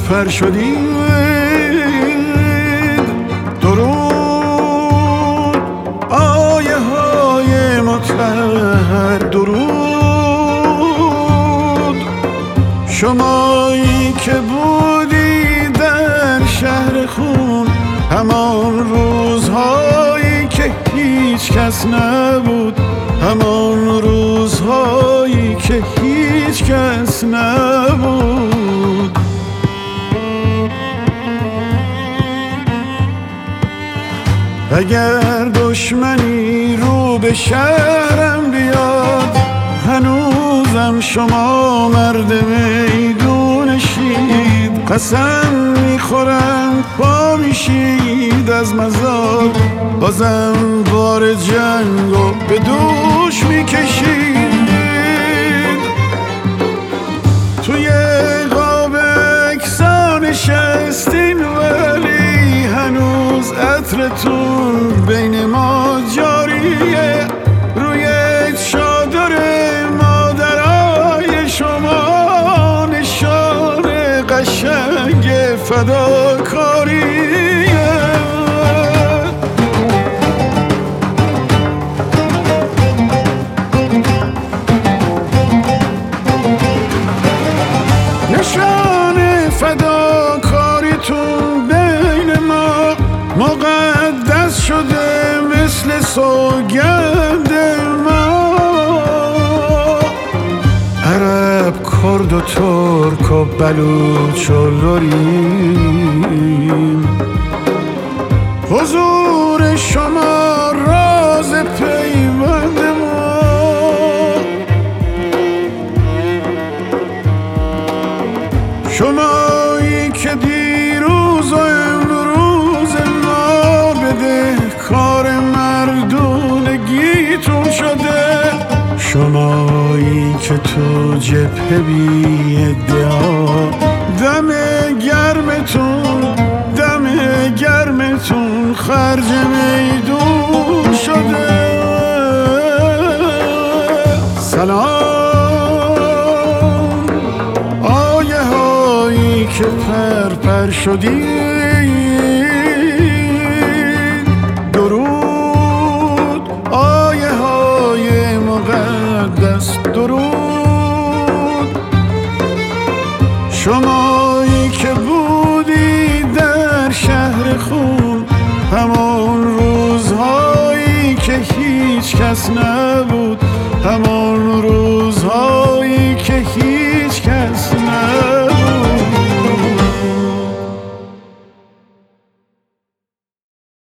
پر شدید. درود آیه های مطهر، درود شمایی که بودی در شهر خون، همان روزهایی که هیچ کس نبود، همان روزهایی که هیچ کس نبود. اگر دشمنی رو به شهرم بیاد، هنوزم شما مرد میدونشید. قسم میخورم پا میشید از مزار، بازم بار جنگو به دوش میکشید. توی قاب اکسا نشستین ولی هنوز عطرتون بین ما جاریه. روی چادر مادرای شما نشان قشنگ فداکاریه. نشان فداکاریتون بین ما مقدس شده مثل سوگند ما. عرب، کرد و ترک و بلوچ و لوریم، حضور شما راز پیوند ما. شمایی که دیروز و امروز ما بدهکار مردونگیتون شده. شمایی که تو جبهه بی ادعا دم گرمتون خرج میدون شده. سلام آیه هایی که پر شدید. درود آیه های مقدس، درود شمایی که بودی در شهر خون، همان روزهایی که هیچ کس نبود، همان روزهایی که هیچ